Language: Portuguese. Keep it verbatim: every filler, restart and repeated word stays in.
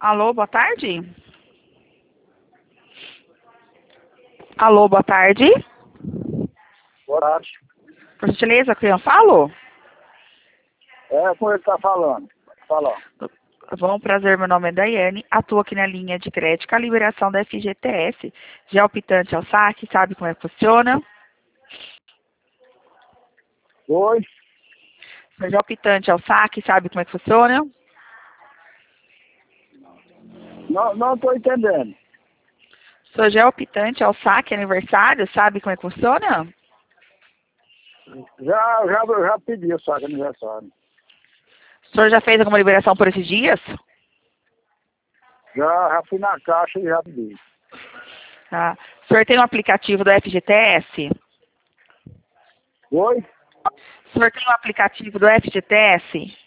Alô, boa tarde? Alô, boa tarde? Boa tarde. Por gentileza, quem eu falo? É, com ele que tá falando. Fala. Bom, prazer, meu nome é Daiane, atuo aqui na linha de crédito com a liberação da F G T S, já optante ao saque, sabe como é que funciona? Oi? Já optante ao saque, sabe como é que funciona? Não, não tô entendendo. Sou já optante ao saque aniversário, sabe como é que funciona? Já, já, já pedi o saque aniversário. O senhor já fez alguma liberação por esses dias? Já, já fui na caixa e já pedi. Tá. O senhor tem um aplicativo do F G T S? Oi? O senhor tem um aplicativo do F G T S?